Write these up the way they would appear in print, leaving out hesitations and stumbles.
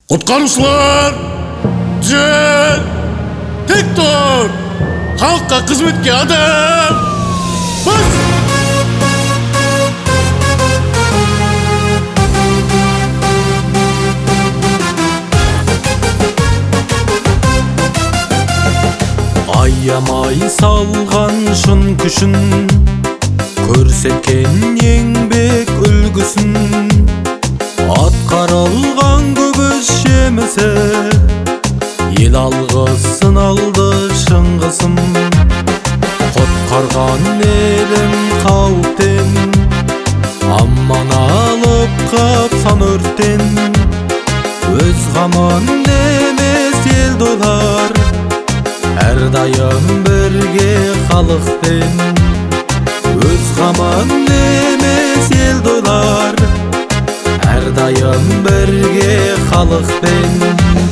Құтқарушылар, жөн, тек тұр, халыққа қызметке адам, бас! Аямай салған шын күшін, көрсеткен еңбек үлгісін, атқарылған көп іс жемісі, ел алғысын алды шыңғысым. Құтқарған елін қауіптен, аман алып қап сан өрттен, өз қамын емес ел долар, әрдайым бірге халықпен. Өз қамын емес ел долар, әрдайым бірге халықпен.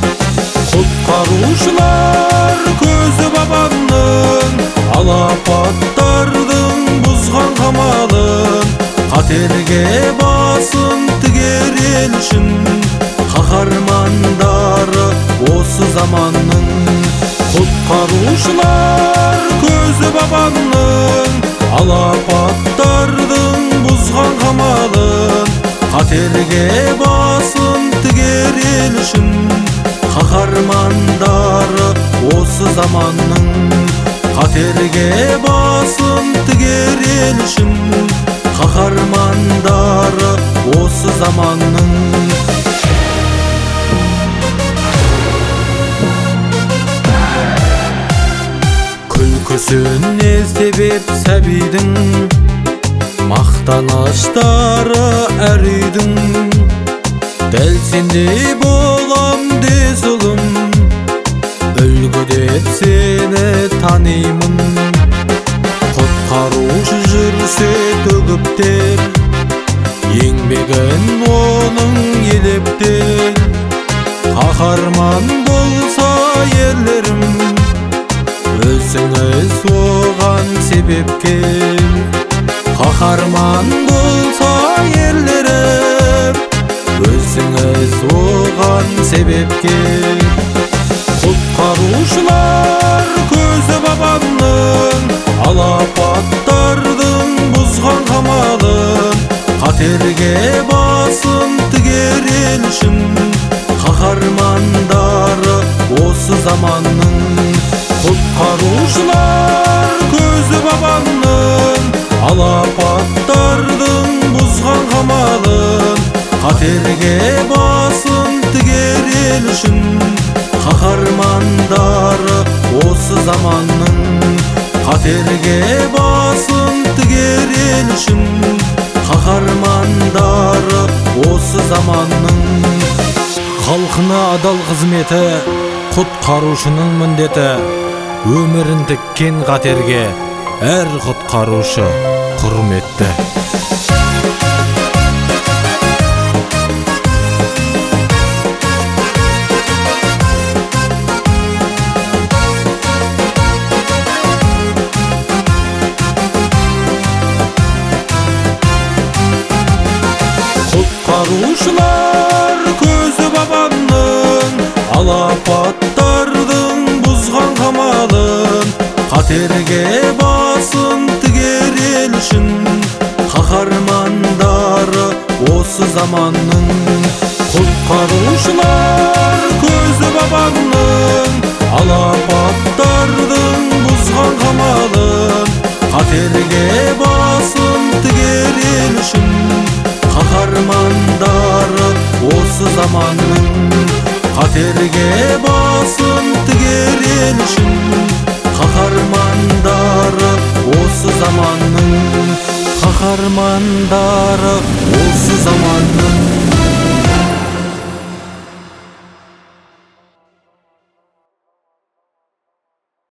Құтқарушылар көзі бабамның, алапаттардың бұзған қамалын, қатерге басын тігер ел үшін, қаһармандары осы заманның. Құтқарушылар көзі бабамның, алапаттардың бұзған қамалын, қатерге басын тігер ел үшін, қаһармандары осы заманның. Қатерге басын тігер ел үшін, қаһармандары осы заманның. Күлкісін естеп сәбидің, мақтаныштары әр үйдің. Дәл сендей болам дес ұлым, үлгі деп сені танимын. Құтқарушы жүрсе төгіптер, еңбегін оның елептер. Қаһарман болса ерлерім, өзіңіз оған себепкер. Қаһарман болса ерлерім, өзіңіз оған себепкер. Құтқарушылар көзі бабамның, алапаттардың бұзған қамалын, қатерге басын тігер ел үшін, қаһармандары осы заманның. Құтқарушылар көзі бабамның, алапаттардың бұзған қамалын, қатерге басын тігер ел үшін, қаһармандары осы заманның. Қатерге басын тігер ел үшін, қаһармандары осы заманның. Халқына адал қызметі құтқарушының міндеті, өмірін тіккен қатерге әр құтқарушы құрметті. Құтқарушылар көзі бабамның, алапаттардың бұзған қамалын, қатерге басын тігер ел үшін, қаһармандары осы заманның. Құтқарушылар көзі бабамның, алапаттардың бұзған қамалын, қатерге басын тігер ел үшін, қаһармандары осы заманның. Қатерге басын тігер ел үшін, қаһармандары осы заманның. Қаһармандар